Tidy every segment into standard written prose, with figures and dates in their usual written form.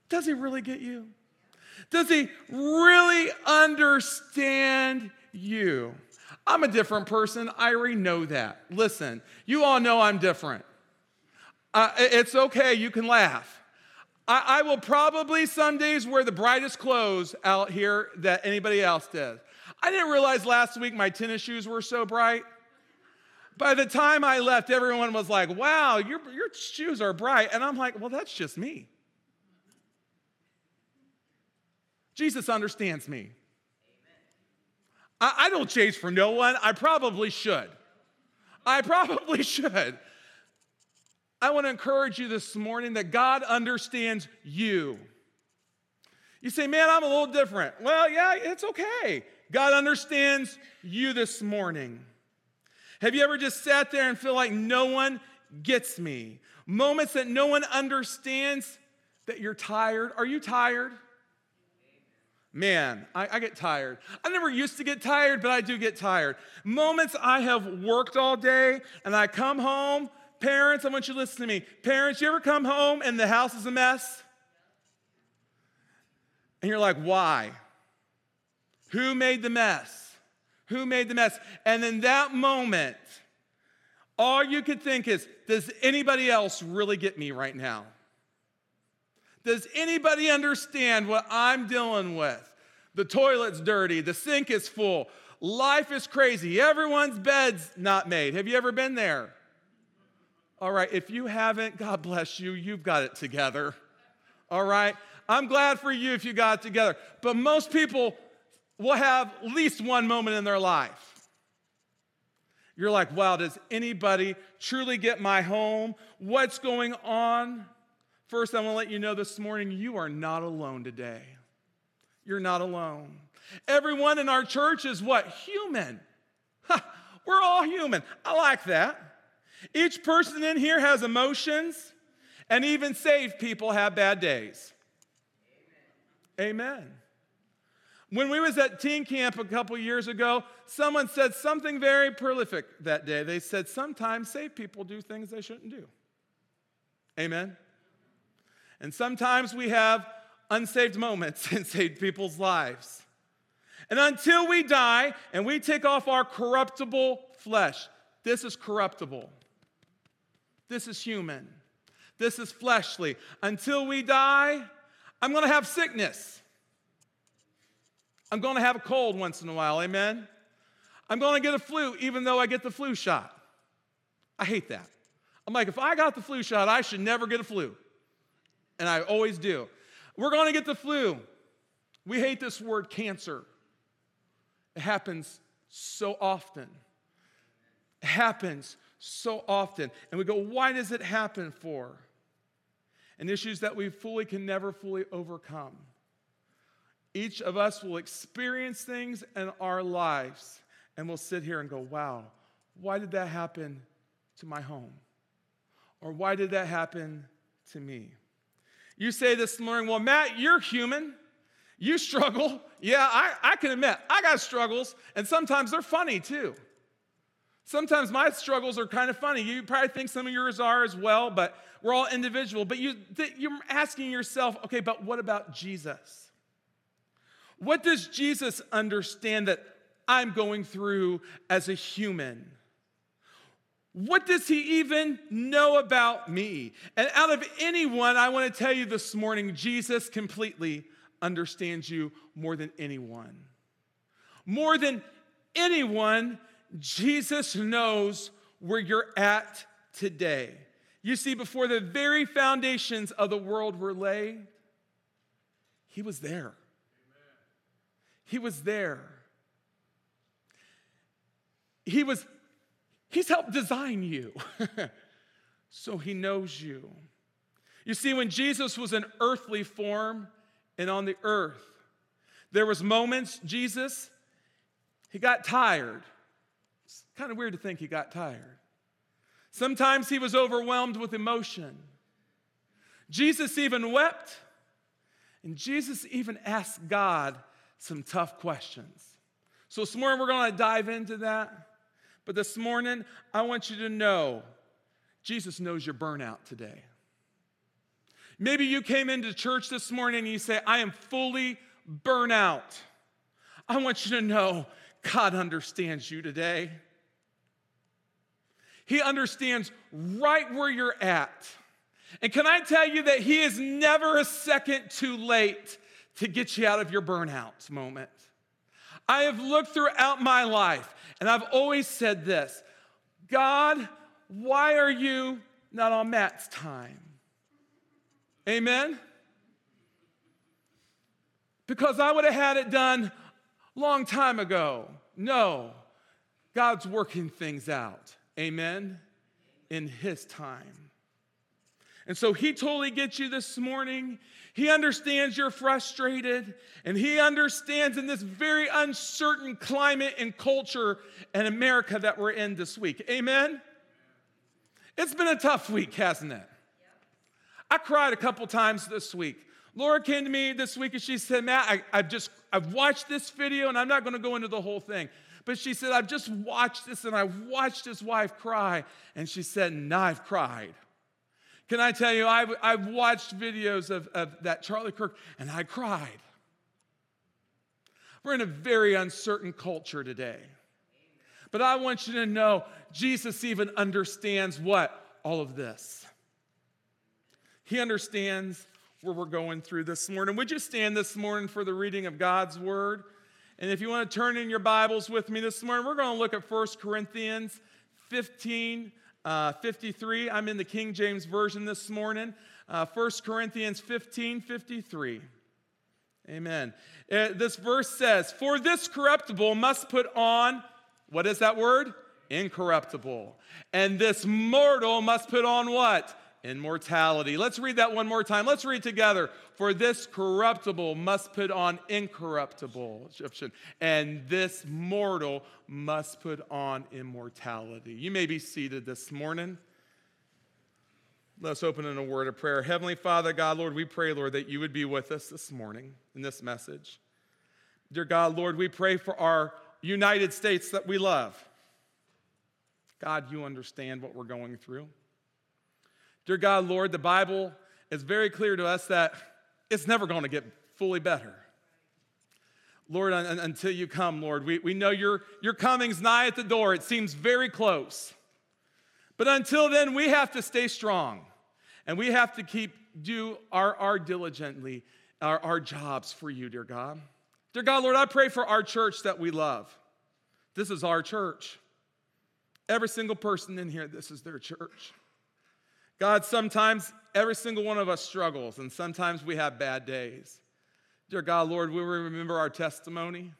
Does he really get you? Does he really understand you? I'm a different person. I already know that. Listen, you all know I'm different. It's okay. You can laugh. I will probably some days wear the brightest clothes out here that anybody else does. I didn't realize last week my tennis shoes were so bright. By the time I left, everyone was like, wow, your shoes are bright. And I'm like, well, that's just me. Jesus understands me. I don't chase for no one. I probably should. I want to encourage you this morning that God understands you. You say, man, I'm a little different. Well, yeah, it's okay. God understands you this morning. Have you ever just sat there and feel like no one gets me? Moments that no one understands, that you're tired. Are you tired? Man, I get tired. I never used to get tired, but I do get tired. Moments I have worked all day and I come home. Parents, I want you to listen to me. Parents, you ever come home and the house is a mess? And you're like, why? Who made the mess? Who made the mess? And in that moment, all you could think is, does anybody else really get me right now? Does anybody understand what I'm dealing with? The toilet's dirty. The sink is full. Life is crazy. Everyone's bed's not made. Have you ever been there? All right, if you haven't, God bless you. You've got it together. All right? I'm glad for you if you got it together. But most people will have at least one moment in their life. You're like, wow, does anybody truly get my home? What's going on? First, I want to let you know this morning, you are not alone today. You're not alone. Everyone in our church is what? Human. We're all human. I like that. Each person in here has emotions, and even saved people have bad days. Amen. When we was at teen camp a couple years ago, someone said something very prolific that day. They said, sometimes saved people do things they shouldn't do. Amen. And sometimes we have unsaved moments in saved people's lives. And until we die and we take off our corruptible flesh, this is corruptible. This is human. This is fleshly. Until we die, I'm going to have sickness. I'm going to have a cold once in a while, amen? I'm going to get a flu even though I get the flu shot. I hate that. I'm like, if I got the flu shot, I should never get a flu. And I always do. We're going to get the flu. We hate this word cancer. It happens so often. It happens so often. And we go, why does it happen for? And issues that we can never fully overcome. Each of us will experience things in our lives, and we'll sit here and go, wow, why did that happen to my home? Or why did that happen to me? You say this morning, well, Matt, you're human. You struggle. Yeah, I can admit, I got struggles, and sometimes they're funny too. Sometimes my struggles are kind of funny. You probably think some of yours are as well, but we're all individual. But you're asking yourself, okay, but what about Jesus? What does Jesus understand that I'm going through as a human? What does he even know about me? And out of anyone, I want to tell you this morning, Jesus completely understands you more than anyone. More than anyone, Jesus knows where you're at today. You see, before the very foundations of the world were laid, he was there. Amen. He was there. He's helped design you. So he knows you. You see, when Jesus was in earthly form and on the earth, there was moments, he got tired. It's kind of weird to think he got tired. Sometimes he was overwhelmed with emotion. Jesus even wept, and Jesus even asked God some tough questions. So this morning we're going to dive into that. But this morning, I want you to know, Jesus knows your burnout today. Maybe you came into church this morning and you say, I am fully burnt out. I want you to know God understands you today. He understands right where you're at. And can I tell you that He is never a second too late to get you out of your burnout moment. I have looked throughout my life and I've always said this, God, why are you not on Matt's time? Amen? Because I would have had it done a long time ago. No, God's working things out. Amen? In His time. And so He totally gets you this morning. He understands you're frustrated, and He understands in this very uncertain climate and culture in America that we're in this week. Amen? It's been a tough week, hasn't it? I cried a couple times this week. Laura came to me this week and she said, Matt, I've watched this video, and I'm not going to go into the whole thing. But she said, I've just watched this, and I watched his wife cry. And she said, now I've cried. Can I tell you, I've watched videos of that Charlie Kirk, and I cried. We're in a very uncertain culture today. But I want you to know, Jesus even understands what? All of this. He understands where we're going through this morning. Would you stand this morning for the reading of God's Word? And if you want to turn in your Bibles with me this morning, we're going to look at 1 Corinthians 15, 53. I'm in the King James Version this morning. 1 Corinthians 15, 53. Amen. This verse says, for this corruptible must put on, what is that word? Incorruptible. And this mortal must put on what? Immortality. Let's read that one more time. Let's read together. For this corruptible must put on incorruptible. And this mortal must put on immortality. You may be seated this morning. Let's open in a word of prayer. Heavenly Father, God, Lord, we pray, Lord, that you would be with us this morning in this message. Dear God, Lord, we pray for our United States that we love. God, you understand what we're going through. Dear God, Lord, the Bible is very clear to us that it's never going to get fully better. Lord, until you come, Lord, we know your coming's nigh at the door. It seems very close. But until then, we have to stay strong. And we have to do our diligently, our jobs for you, dear God. Dear God, Lord, I pray for our church that we love. This is our church. Every single person in here, this is their church. God, sometimes every single one of us struggles, and sometimes we have bad days. Dear God, Lord, we remember our testimony.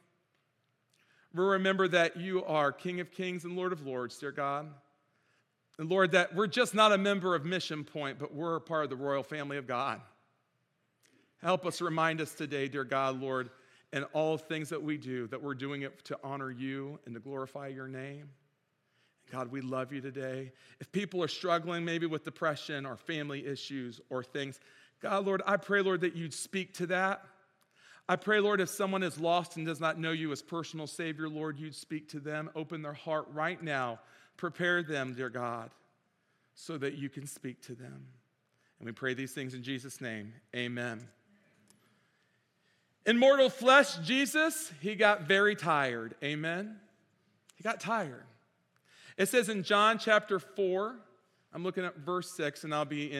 We remember that you are King of Kings and Lord of Lords, dear God. And Lord, that we're just not a member of Mission Point, but we're a part of the royal family of God. Help us remind us today, dear God, Lord, in all things that we do, that we're doing it to honor you and to glorify your name. God, we love you today. If people are struggling maybe with depression or family issues or things, God, Lord, I pray, Lord, that you'd speak to that. I pray, Lord, if someone is lost and does not know you as personal Savior, Lord, you'd speak to them. Open their heart right now. Prepare them, dear God, so that you can speak to them. And we pray these things in Jesus' name. Amen. In mortal flesh, Jesus, he got very tired. Amen. He got tired. It says in John chapter 4, I'm looking at verse 6, and I'll be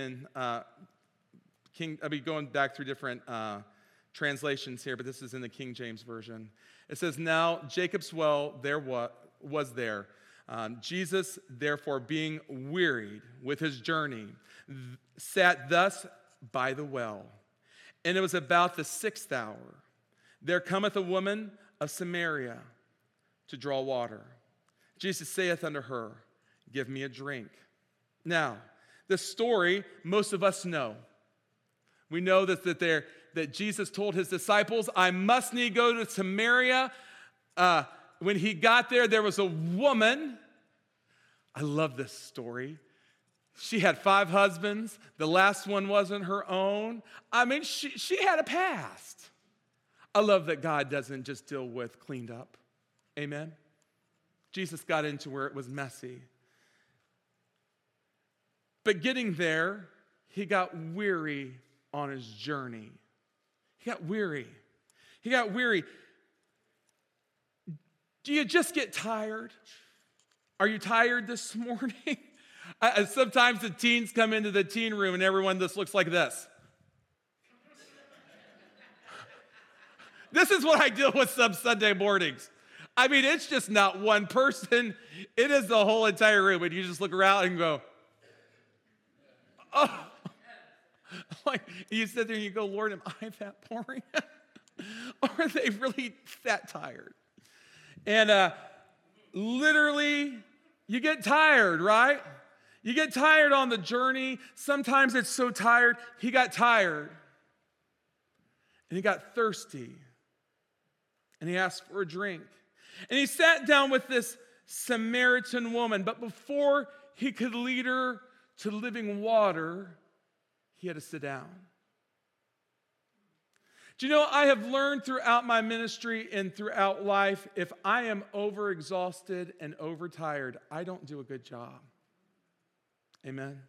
going back through different translations here, but this is in the King James Version. It says, now Jacob's well was there. Jesus, therefore, being wearied with his journey, sat thus by the well. And it was about the 6th hour. There cometh a woman of Samaria to draw water. Jesus saith unto her, give me a drink. Now, this story, most of us know. We know that Jesus told his disciples, I must need go to Samaria. When he got there was a woman. I love this story. She had 5 husbands. The last one wasn't her own. I mean, she had a past. I love that God doesn't just deal with cleaned up. Amen. Jesus got into where it was messy. But getting there, he got weary on his journey. He got weary. He got weary. Do you just get tired? Are you tired this morning? Sometimes the teens come into the teen room and everyone just looks like this. This is what I deal with some Sunday mornings. I mean, it's just not one person. It is the whole entire room. And you just look around and go, oh. Like, you sit there and you go, Lord, am I that boring? Or are they really that tired? And literally, you get tired, right? You get tired on the journey. Sometimes it's so tired. He got tired. And he got thirsty. And he asked for a drink. And he sat down with this Samaritan woman. But before he could lead her to living water, he had to sit down. Do you know, I have learned throughout my ministry and throughout life, if I am overexhausted and overtired, I don't do a good job. Amen?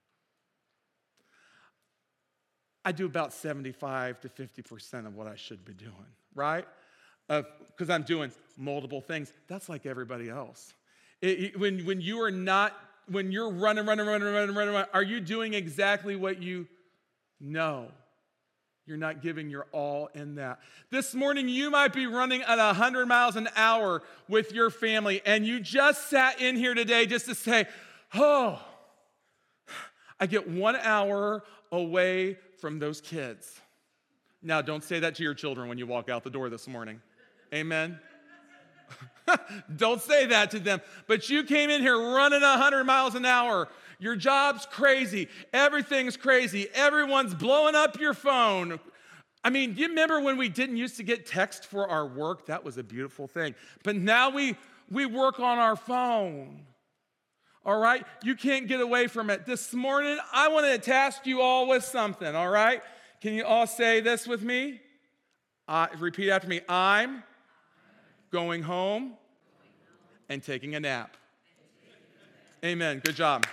I do about 75 to 50% of what I should be doing, right? Because I'm doing multiple things. That's like everybody else. When you're running, are you doing exactly what you know? You're not giving your all in that. This morning, you might be running at 100 miles an hour with your family, and you just sat in here today just to say, oh, I get 1 hour away from those kids. Now, don't say that to your children when you walk out the door this morning. Amen? Don't say that to them. But you came in here running 100 miles an hour. Your job's crazy. Everything's crazy. Everyone's blowing up your phone. I mean, do you remember when we didn't used to get text for our work? That was a beautiful thing. But now we work on our phone. All right? You can't get away from it. This morning, I want to task you all with something, all right? Can you all say this with me? Repeat after me. I'm going home and taking a nap. Amen. Good job.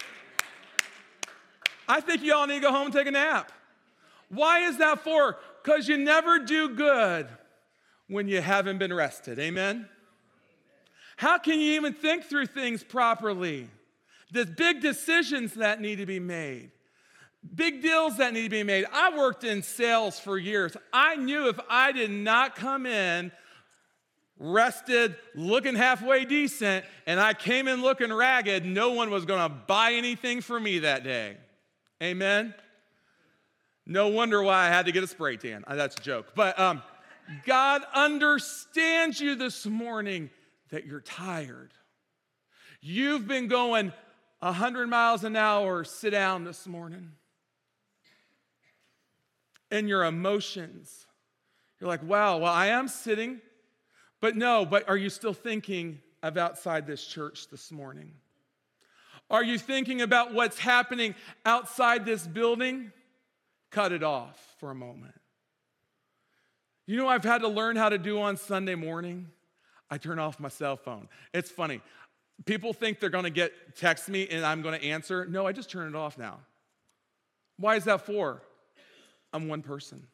I think you all need to go home and take a nap. Why is that for? Because you never do good when you haven't been rested. Amen? How can you even think through things properly? There's big decisions that need to be made. Big deals that need to be made. I worked in sales for years. I knew if I did not come in rested, looking halfway decent, and I came in looking ragged, no one was going to buy anything from me that day. Amen? No wonder why I had to get a spray tan. That's a joke. But God understands you this morning that you're tired. You've been going 100 miles an hour, sit down this morning. And your emotions, you're like, wow, well, I am sitting. But are you still thinking of outside this church this morning? Are you thinking about what's happening outside this building? Cut it off for a moment. You know what I've had to learn how to do on Sunday morning? I turn off my cell phone. It's funny. People think they're going to text me and I'm going to answer. No, I just turn it off now. Why is that for? I'm one person.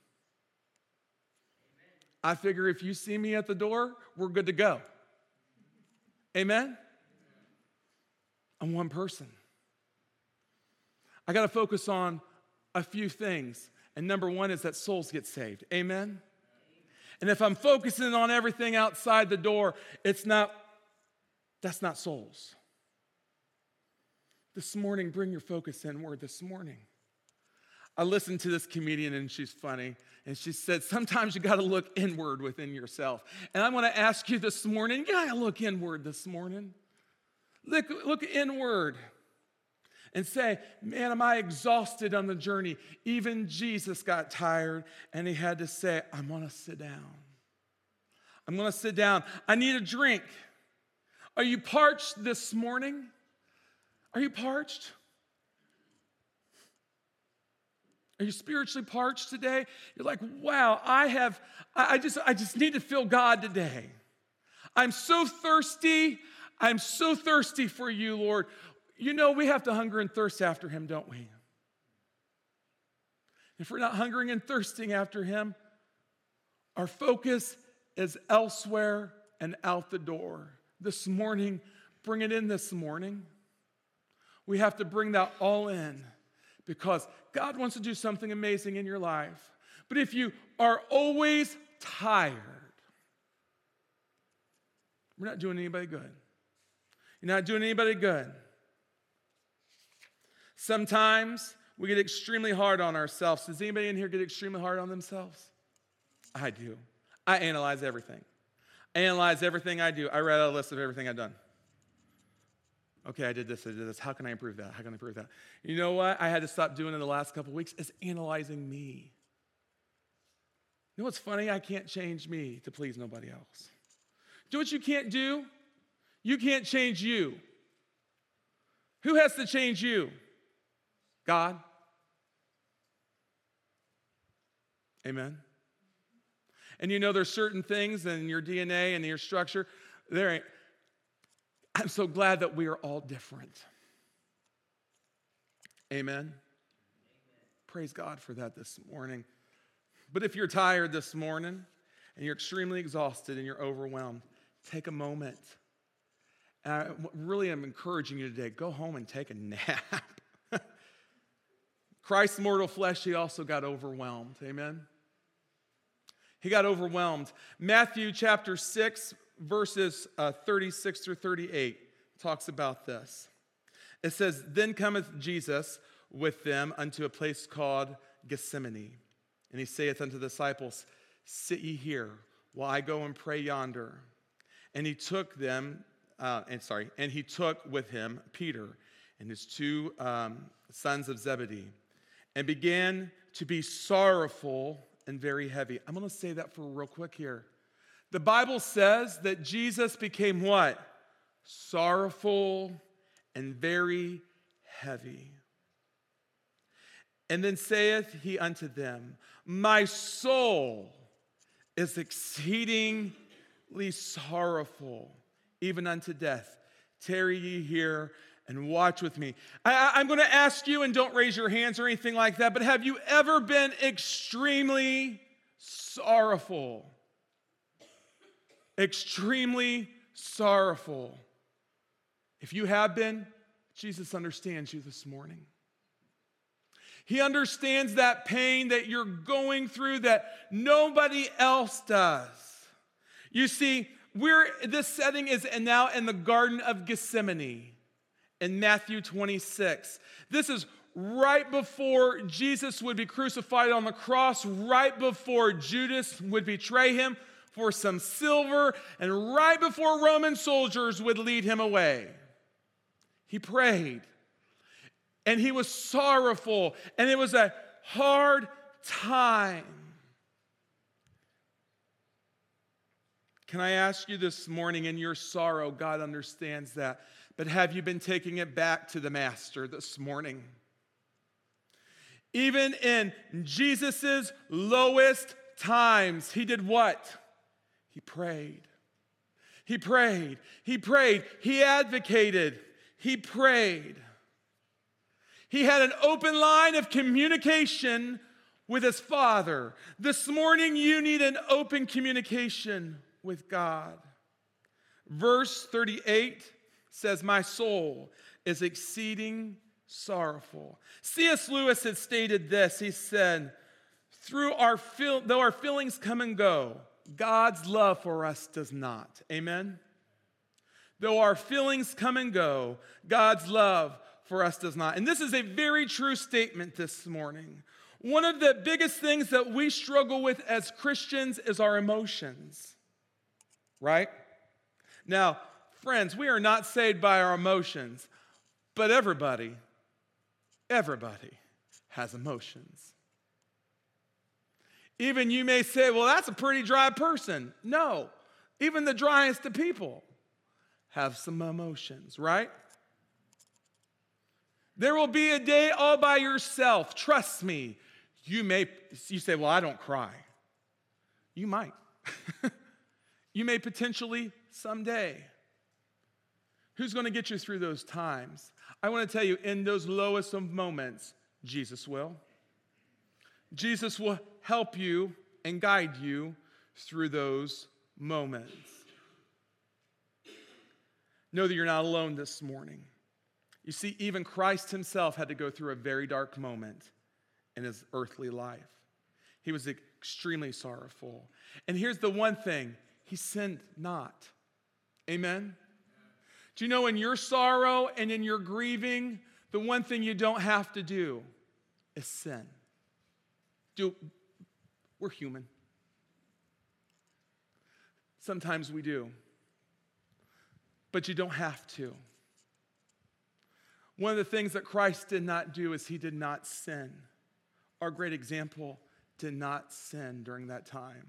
I figure if you see me at the door, we're good to go. Amen? I'm one person. I got to focus on a few things. And number one is that souls get saved. Amen? And if I'm focusing on everything outside the door, that's not souls. This morning, bring your focus inward this morning. I listened to this comedian, and she's funny, and she said, sometimes you got to look inward within yourself. And I want to ask you this morning, you got to look inward this morning. Look inward and say, man, am I exhausted on the journey? Even Jesus got tired, and he had to say, I'm going to sit down. I'm going to sit down. I need a drink. Are you parched this morning? Are you parched? Are you spiritually parched today? You're like, wow, I just need to feel God today. I'm so thirsty. I'm so thirsty for you, Lord. You know, we have to hunger and thirst after him, don't we? if we're not hungering and thirsting after him, our focus is elsewhere and out the door. This morning, bring it in this morning. We have to bring that all in because God wants to do something amazing in your life. But if you are always tired, we're not doing anybody good. You're not doing anybody good. Sometimes we get extremely hard on ourselves. Does anybody in here get extremely hard on themselves? I do. I analyze everything. I analyze everything I do. I write out a list of everything I've done. Okay, I did this. How can I improve that? How can I improve that? You know what I had to stop doing in the last couple of weeks is analyzing me. You know what's funny? I can't change me to please nobody else. Do what you can't do? You can't change you. Who has to change you? God. Amen. And you know there's certain things in your DNA and your structure. I'm so glad that we are all different. Amen. Praise God for that this morning. But if you're tired this morning and you're extremely exhausted and you're overwhelmed, take a moment. And I really am encouraging you today, go home and take a nap. Christ's mortal flesh, he also got overwhelmed. Amen. He got overwhelmed. Matthew chapter 6, verses 36 through 38 talks about this. It says, "Then cometh Jesus with them unto a place called Gethsemane. And he saith unto the disciples, Sit ye here, while I go and pray yonder. And he took with him Peter and his two sons of Zebedee, and began to be sorrowful and very heavy." I'm going to say that for real quick here. The Bible says that Jesus became what? Sorrowful and very heavy. And then saith he unto them, My soul is exceedingly sorrowful, even unto death. Tarry ye here and watch with me. I'm going to ask you, and don't raise your hands or anything like that, but have you ever been extremely sorrowful? Extremely sorrowful. If you have been, Jesus understands you this morning. He understands that pain that you're going through that nobody else does. You see, this setting is now in the Garden of Gethsemane in Matthew 26. This is right before Jesus would be crucified on the cross, right before Judas would betray him for some silver, and right before Roman soldiers would lead him away. He prayed. And he was sorrowful, and it was a hard time. Can I ask you this morning, in your sorrow, God understands that, but have you been taking it back to the Master this morning? Even in Jesus' lowest times, he did what? He prayed. He prayed. He prayed. He advocated. He prayed. He had an open line of communication with his Father. This morning, you need an open communication with God. Verse 38 says, My soul is exceeding sorrowful. C.S. Lewis had stated this. He said, though our feelings come and go, God's love for us does not. Amen? Though our feelings come and go, God's love for us does not. And this is a very true statement this morning. One of the biggest things that we struggle with as Christians is our emotions, right? Now, friends, we are not saved by our emotions, but everybody has emotions. Even you may say, well, that's a pretty dry person. No, even the driest of people have some emotions, right? There will be a day all by yourself. Trust me. You say, well, I don't cry. You might. You may potentially someday. Who's going to get you through those times? I want to tell you, in those lowest of moments, Jesus will. Jesus will help you and guide you through those moments. Know that you're not alone this morning. You see, even Christ himself had to go through a very dark moment in his earthly life. He was extremely sorrowful. And here's the one thing, he sinned not. Amen? Do you know in your sorrow and in your grieving, the one thing you don't have to do is sin. We're human. Sometimes we do. But you don't have to. One of the things that Christ did not do is he did not sin. Our great example did not sin during that time.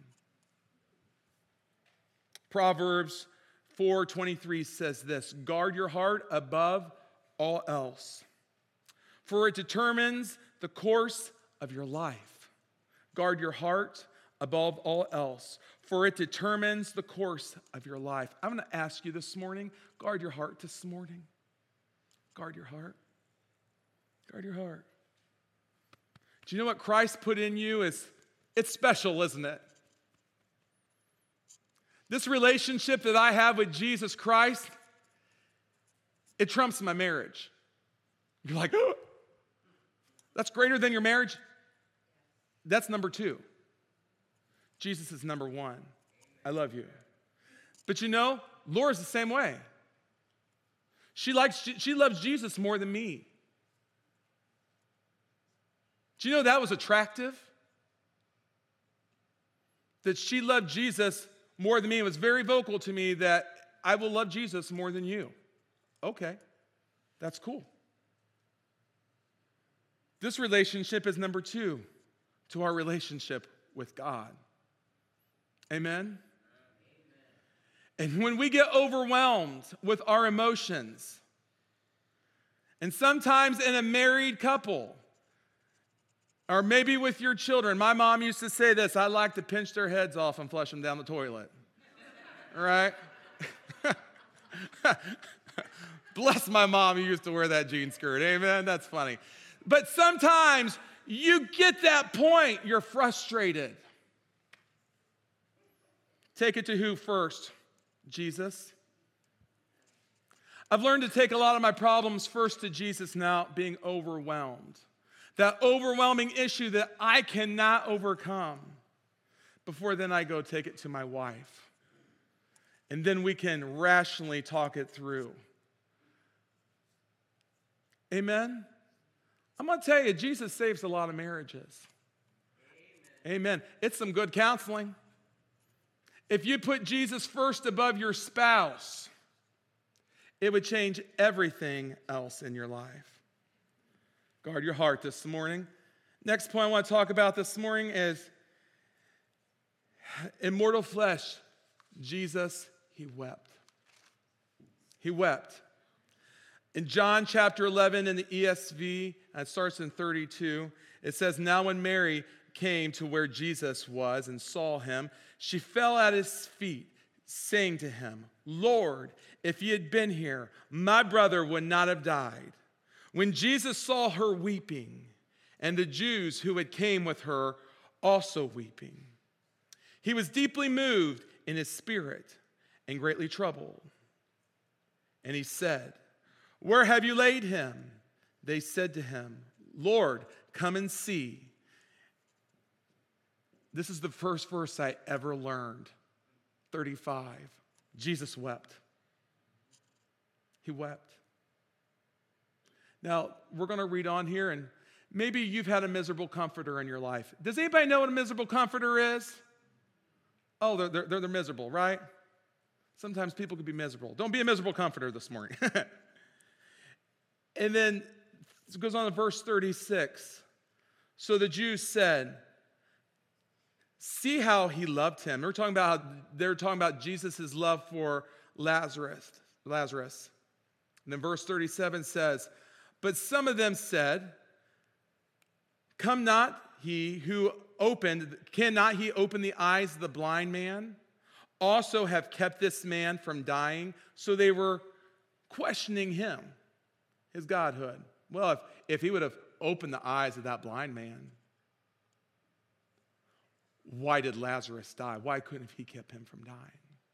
Proverbs 4:23 says this, guard your heart above all else, for it determines the course of your life. Guard your heart above all else, for it determines the course of your life. I'm going to ask you this morning, guard your heart this morning. Guard your heart. Guard your heart. Do you know what Christ put in you is, it's special, isn't it? This relationship that I have with Jesus Christ, it trumps my marriage. You're like, oh, that's greater than your marriage? That's number 2. Jesus is number 1. I love you. But you know, Laura's the same way. She loves Jesus more than me. Do you know that was attractive? That she loved Jesus more than me. It was very vocal to me that I will love Jesus more than you. Okay, that's cool. This relationship is number 2 to our relationship with God. Amen? And when we get overwhelmed with our emotions, and sometimes in a married couple, or maybe with your children, my mom used to say this, I like to pinch their heads off and flush them down the toilet. All right? Bless my mom who used to wear that jean skirt. Amen? That's funny. But sometimes you get that point, you're frustrated. Take it to who first? Jesus. I've learned to take a lot of my problems first to Jesus now, being overwhelmed. That overwhelming issue that I cannot overcome. Before then I go take it to my wife. And then we can rationally talk it through. Amen? I'm going to tell you, Jesus saves a lot of marriages. Amen. It's some good counseling. If you put Jesus first above your spouse, it would change everything else in your life. Guard your heart this morning. Next point I want to talk about this morning is in mortal flesh, Jesus, he wept. He wept. In John chapter 11 in the ESV, it starts in 32, it says, now when Mary came to where Jesus was and saw him, she fell at his feet, saying to him, Lord, if you had been here, my brother would not have died. When Jesus saw her weeping, and the Jews who had came with her also weeping, he was deeply moved in his spirit and greatly troubled. And he said, where have you laid him? They said to him, Lord, come and see. This is the first verse I ever learned. 35. Jesus wept. He wept. Now, we're going to read on here, and maybe you've had a miserable comforter in your life. Does anybody know what a miserable comforter is? Oh, they're miserable, right? Sometimes people can be miserable. Don't be a miserable comforter this morning. And then it goes on to verse 36. So the Jews said, see how he loved him. They're talking about Jesus' love for Lazarus. And then verse 37 says, but some of them said, cannot he open the eyes of the blind man? Also have kept this man from dying? So they were questioning him, his godhood. Well, if he would have opened the eyes of that blind man, why did Lazarus die? Why couldn't he keep him from dying?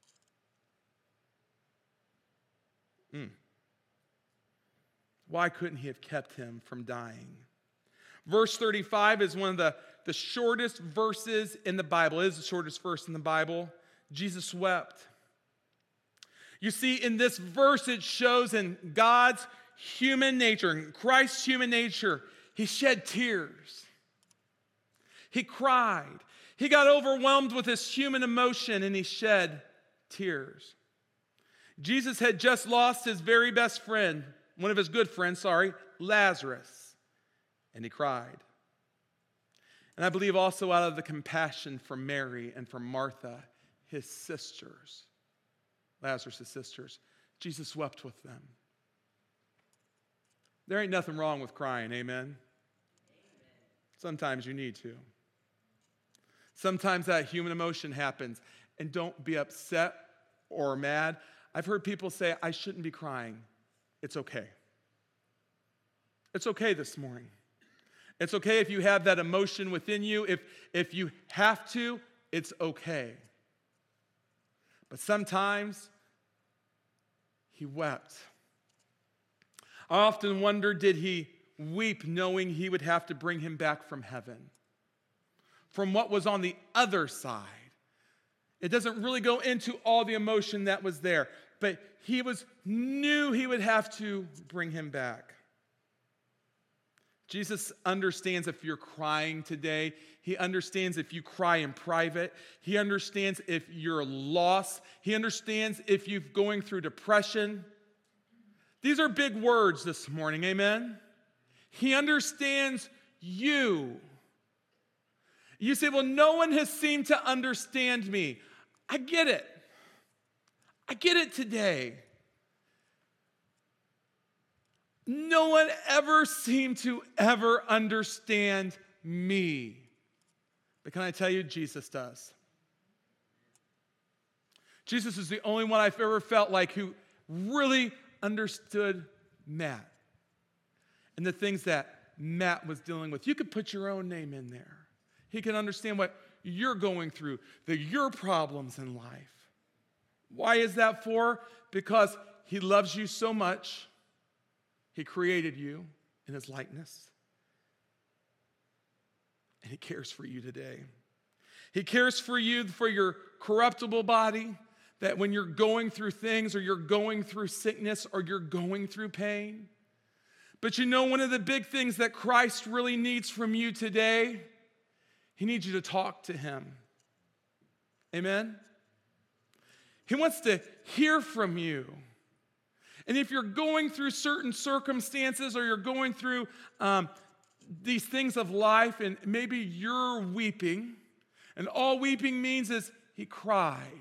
Why couldn't he have kept him from dying? Verse 35 is one of the shortest verses in the Bible. It is the shortest verse in the Bible. Jesus wept. You see, in this verse, it shows in God's human nature, in Christ's human nature, he shed tears. He cried. He got overwhelmed with his human emotion, and he shed tears. Jesus had just lost his very best friend, one of his good friends, Lazarus, and he cried. And I believe also out of the compassion for Mary and for Martha, his sisters, Lazarus' sisters, Jesus wept with them. There ain't nothing wrong with crying, amen? Sometimes you need to. Sometimes that human emotion happens, and don't be upset or mad. I've heard people say, I shouldn't be crying. It's okay. It's okay this morning. It's okay if you have that emotion within you. If you have to, it's okay. But sometimes he wept. I often wonder, did he weep knowing he would have to bring him back from heaven? From what was on the other side. It doesn't really go into all the emotion that was there, but knew he would have to bring him back. Jesus understands if you're crying today. He understands if you cry in private. He understands if you're lost. He understands if you're going through depression. These are big words this morning, amen? He understands you. You say, well, no one has seemed to understand me. I get it. I get it today. No one ever seemed to ever understand me. But can I tell you, Jesus does. Jesus is the only one I've ever felt like who really understood Matt and the things that Matt was dealing with. You could put your own name in there. He can understand what you're going through, your problems in life. Why is that for? Because he loves you so much. He created you in his likeness. And he cares for you today. He cares for you for your corruptible body, that when you're going through things or you're going through sickness or you're going through pain. But you know, one of the big things that Christ really needs from you today, he needs you to talk to him. Amen? He wants to hear from you. And if you're going through certain circumstances or you're going through these things of life and maybe you're weeping, and all weeping means is he cried.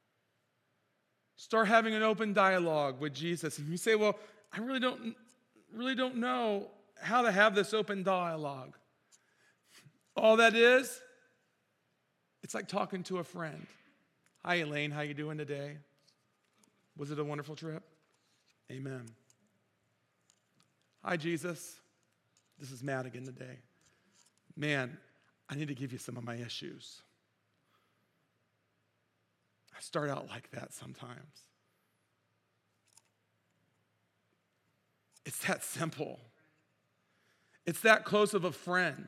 Start having an open dialogue with Jesus. And you say, well, I really don't know how to have this open dialogue. All that is, it's like talking to a friend. Hi, Elaine, how you doing today? Was it a wonderful trip? Amen. Hi, Jesus. This is Matt again today. Man, I need to give you some of my issues. I start out like that sometimes. It's that simple. It's that close of a friend.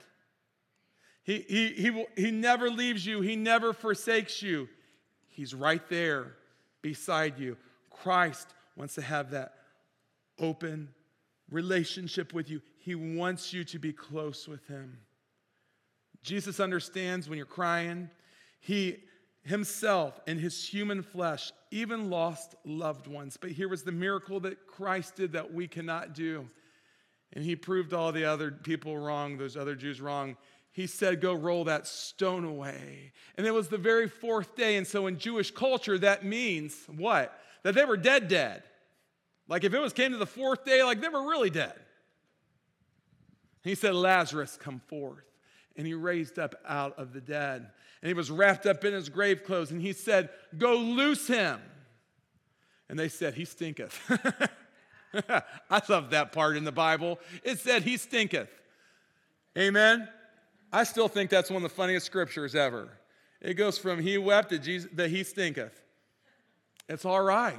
He never leaves you. He never forsakes you. He's right there beside you. Christ wants to have that open relationship with you. He wants you to be close with him. Jesus understands when you're crying. He himself in his human flesh even lost loved ones. But here was the miracle that Christ did that we cannot do. And he proved all the other people wrong, those other Jews wrong. He said, go roll that stone away. And it was the very fourth day. And so in Jewish culture, that means what? That they were dead. Like if it came to the fourth day, like they were really dead. He said, Lazarus, come forth. And he raised up out of the dead. And he was wrapped up in his grave clothes. And he said, go loose him. And they said, he stinketh. I love that part in the Bible. It said, he stinketh. Amen? I still think that's one of the funniest scriptures ever. It goes from he wept to Jesus, that he stinketh. It's all right.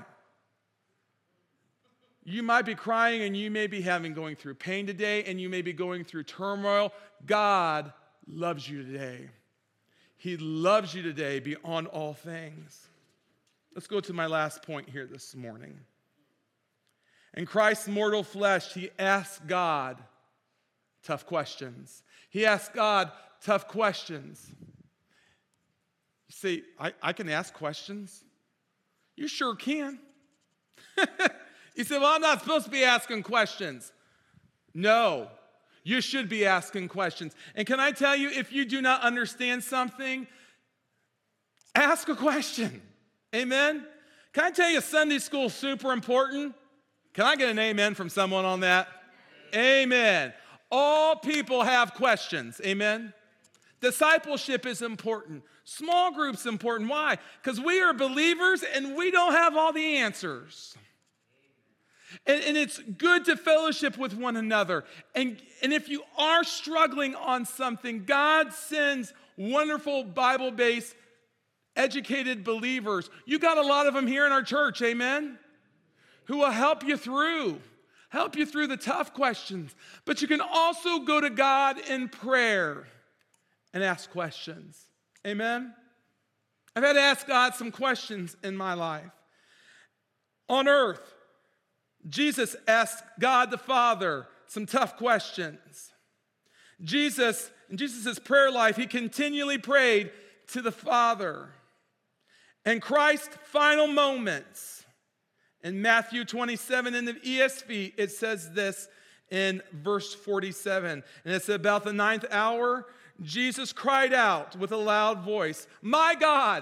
You might be crying and you may be going through pain today and you may be going through turmoil. God loves you today. He loves you today beyond all things. Let's go to my last point here this morning. In Christ's mortal flesh, he asked God tough questions. He asked God tough questions. You see, I can ask questions. You sure can. You say, well, I'm not supposed to be asking questions. No, you should be asking questions. And can I tell you, if you do not understand something, ask a question. Amen? Can I tell you Sunday school is super important? Can I get an amen from someone on that? Amen. All people have questions. Amen? Discipleship is important. Small groups important. Why? Because we are believers and we don't have all the answers. And it's good to fellowship with one another. And if you are struggling on something, God sends wonderful Bible-based, educated believers. You got a lot of them here in our church, amen? Who will help you through the tough questions. But you can also go to God in prayer and ask questions. Amen? I've had to ask God some questions in my life. On earth, Jesus asked God the Father some tough questions. Jesus, in Jesus' prayer life, he continually prayed to the Father. And Christ's final moments, in Matthew 27 in the ESV, it says this in verse 47. And it's about the 9th hour, Jesus cried out with a loud voice, my God,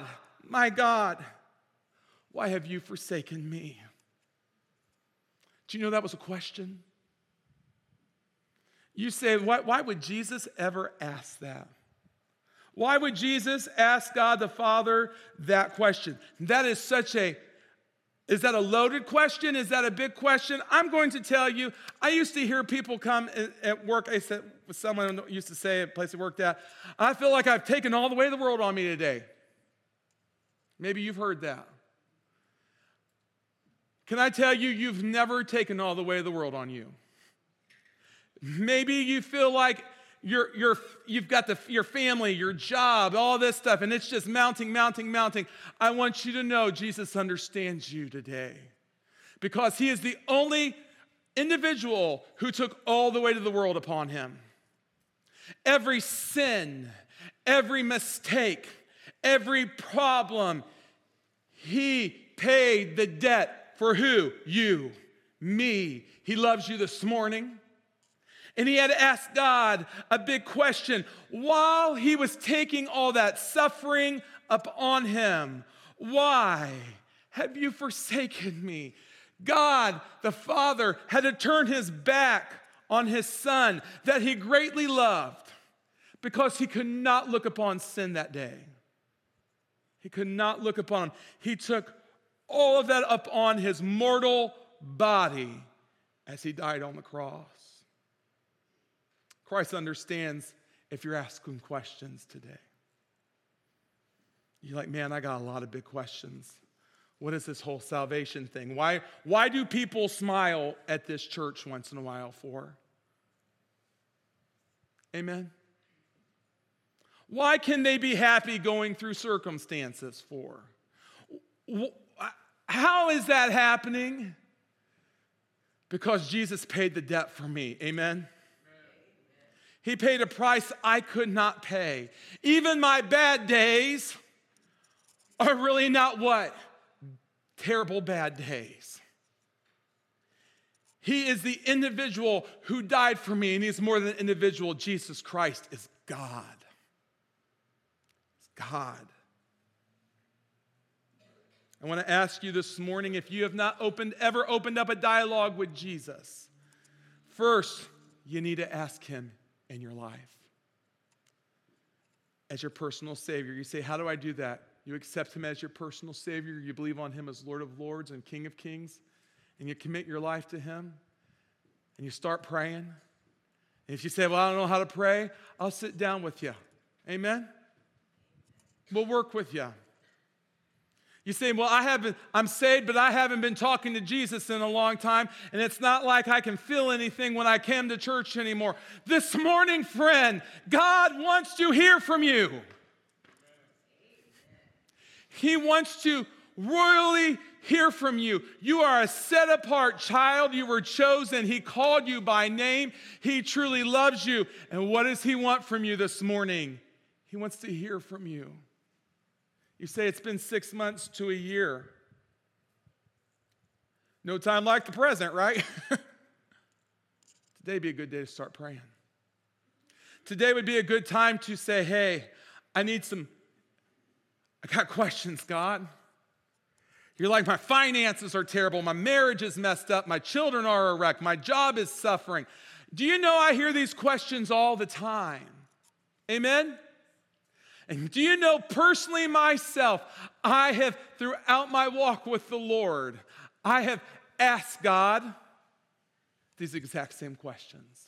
why have you forsaken me? Do you know that was a question? You say, why would Jesus ever ask that? Why would Jesus ask God the Father that question? That is is that a loaded question? Is that a big question? I'm going to tell you, I used to hear people come at work. I said, someone used to say at a place I worked at, I feel like I've taken all the weight of the world on me today. Maybe you've heard that. Can I tell you, you've never taken all the weight of the world on you. Maybe you feel like you've got your family, your job, all this stuff, and it's just mounting. I want you to know Jesus understands you today because he is the only individual who took all the weight of the world upon him. Every sin, every mistake, every problem, he paid the debt for who? You, me. He loves you this morning. And he had asked God a big question. While he was taking all that suffering upon him, why have you forsaken me? God, the Father, had to turn his back on his Son that he greatly loved because he could not look upon sin that day. He could not look upon him. He took all of that up on his mortal body as he died on the cross. Christ understands if you're asking questions today. You're like, man, I got a lot of big questions. What is this whole salvation thing? Why do people smile at this church once in a while for? Amen? Why can they be happy going through circumstances for? How is that happening? Because Jesus paid the debt for me. Amen? He paid a price I could not pay. Even my bad days are really not what? Terrible bad days. He is the individual who died for me, and he's more than an individual. Jesus Christ is God. It's God. I want to ask you this morning, if you have not ever opened up a dialogue with Jesus, first, you need to ask him in your life as your personal Savior. You say, how do I do that? You accept him as your personal Savior. You believe on him as Lord of Lords and King of Kings, and you commit your life to him, and you start praying. And if you say, well, I don't know how to pray, I'll sit down with you. Amen? We'll work with you. You say, well, I'm saved, but I haven't been talking to Jesus in a long time, and it's not like I can feel anything when I came to church anymore. This morning, friend, God wants to hear from you. He wants to royally hear from you. You are a set-apart child. You were chosen. He called you by name. He truly loves you. And what does he want from you this morning? He wants to hear from you. You say it's been 6 months to a year. No time like the present, right? Today would be a good day to start praying. Today would be a good time to say, hey, I got questions, God. You're like, my finances are terrible. My marriage is messed up. My children are a wreck. My job is suffering. Do you know I hear these questions all the time? Amen? And do you know, personally myself, I have, throughout my walk with the Lord, I have asked God these exact same questions.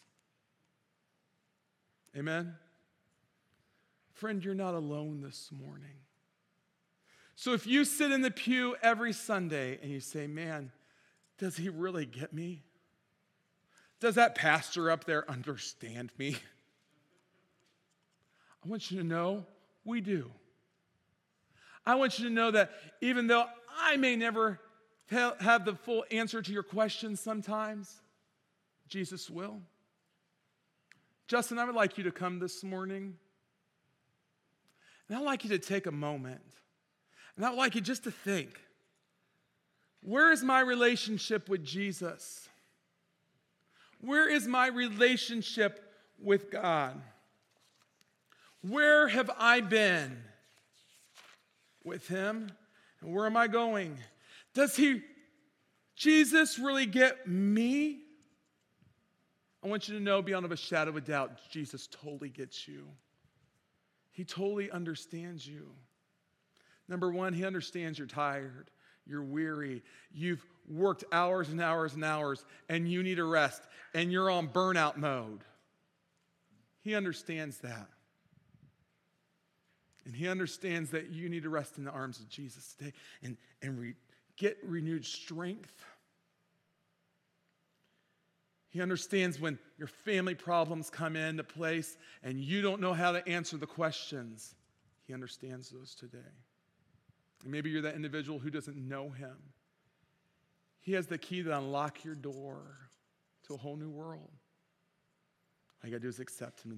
Amen? Friend, you're not alone this morning. So if you sit in the pew every Sunday and you say, man, does he really get me? Does that pastor up there understand me? I want you to know we do. I want you to know that even though I may never have the full answer to your questions sometimes, Jesus will. Justin, I would like you to come this morning. And I'd like you to take a moment. And I would like you just to think, where is my relationship with Jesus? Where is my relationship with God? Where have I been with him? And where am I going? Does Jesus really get me? I want you to know beyond of a shadow of a doubt, Jesus totally gets you. He totally understands you. Number one, he understands you're tired, you're weary, you've worked hours and hours and hours, and you need a rest, and you're on burnout mode. He understands that. And he understands that you need to rest in the arms of Jesus today and get renewed strength. He understands when your family problems come into place and you don't know how to answer the questions. He understands those today. And maybe you're that individual who doesn't know him. He has the key to unlock your door to a whole new world. All you got to do is accept him.